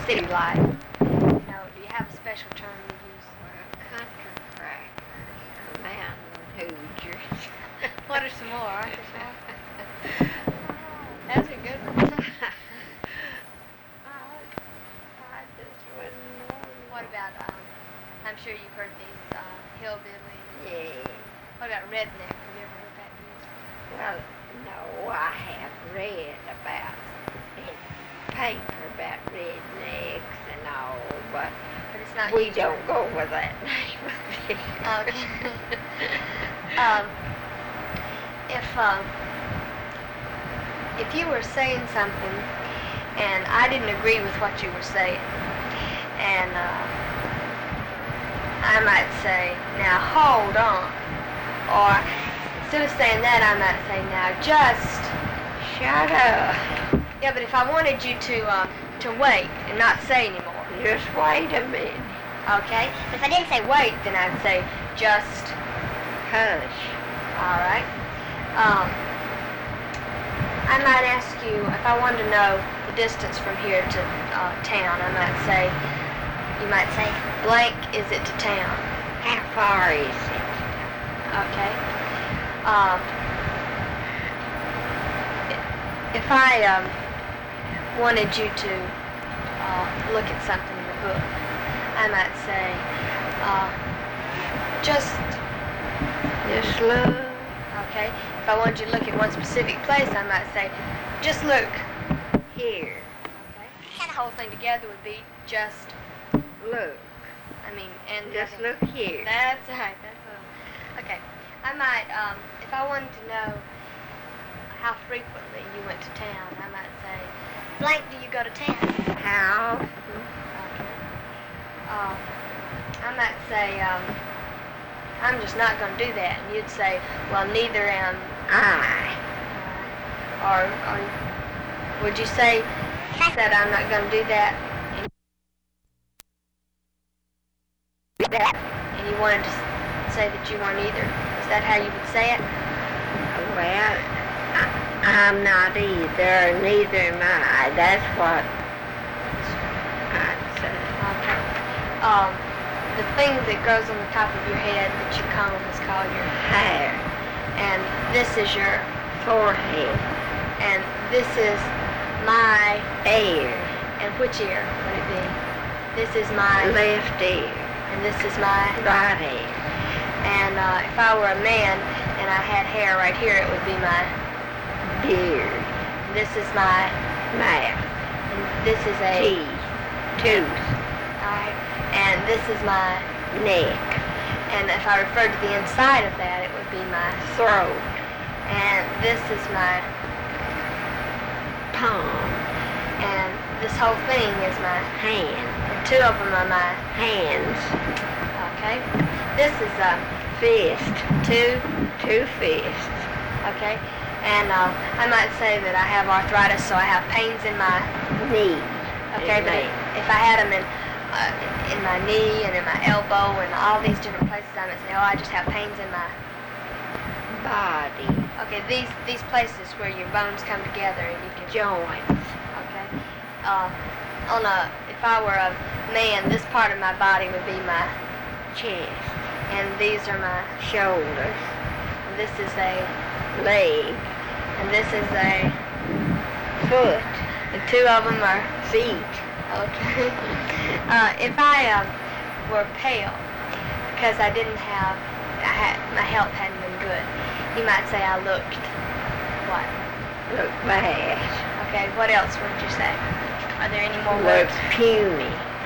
city life? You know, do you have a special term you use? Well, country crackers, mountain hoogers. What are some more? Aren't there some? Those are good ones. I just wouldn't know. What about, I'm sure you've heard these, hillbilly. Yeah. What about redneck? Have you ever heard that used? Well, no, I have read about in paper about rednecks and all, but But it's not we used. don't go with that name. Okay. If you were saying something and I didn't agree with what you were saying, and I might say, now hold on, or instead of saying that, I might say, now just Shut up. yeah. But if I wanted you to wait and not say anymore, Just wait a minute. okay? If I didn't say wait, then I'd say just. Hush. All right. I might ask you if I wanted to know the distance from here to town. You might say, blank is it to town? How far is it? Okay. If I wanted you to look at something in the book, I might say, just look. okay. If I wanted you to look at one specific place, I might say, just look. Here. Okay. And the whole thing together would be just, Look. And Just nothing. look here. That's right. That's what. Okay. I might, if I wanted to know how frequently you went to town, I might say, blank, do you go to town? How? Okay. I might say, I'm just not going to do that. And you'd say, well, neither am I. Or would you say that I'm not going to do that? And you wanted to say that you weren't either. Is that how you would say it? Well, I'm not either, neither am I. That's what I'd say. Okay. The thing that grows on the top of your head that you comb is called your Hair. and this is your Forehead. and this is my Ear. and which ear would it be? This is my Left ear. and this is my Right ear. and if I were a man and I had hair right here, it would be my Beard. this is my Mouth. and this is a Teeth. Tooth. alright, and this is my Neck. and if I referred to the inside of that, it would be my Throat. and this is my Palm. and this whole thing is my Hand. and two of them are my Hands. okay. This is Fist. two. Two fists. Okay, and I might say that I have arthritis, so I have pains in my Knee. okay, but if I had them in my knee and in my elbow and all these different places, I might say, oh, I just have pains in my Body. okay. These places where your bones come together and you can Joints. okay. If I were a man, this part of my body would be my Chest. and these are my Shoulders. and this is a Leg. and this is a Foot. and two of them are Feet. okay. If I were pale because my health hadn't been good, you might say I looked what? Look bad. Okay, what else would you say? Are there any more Look words? puny.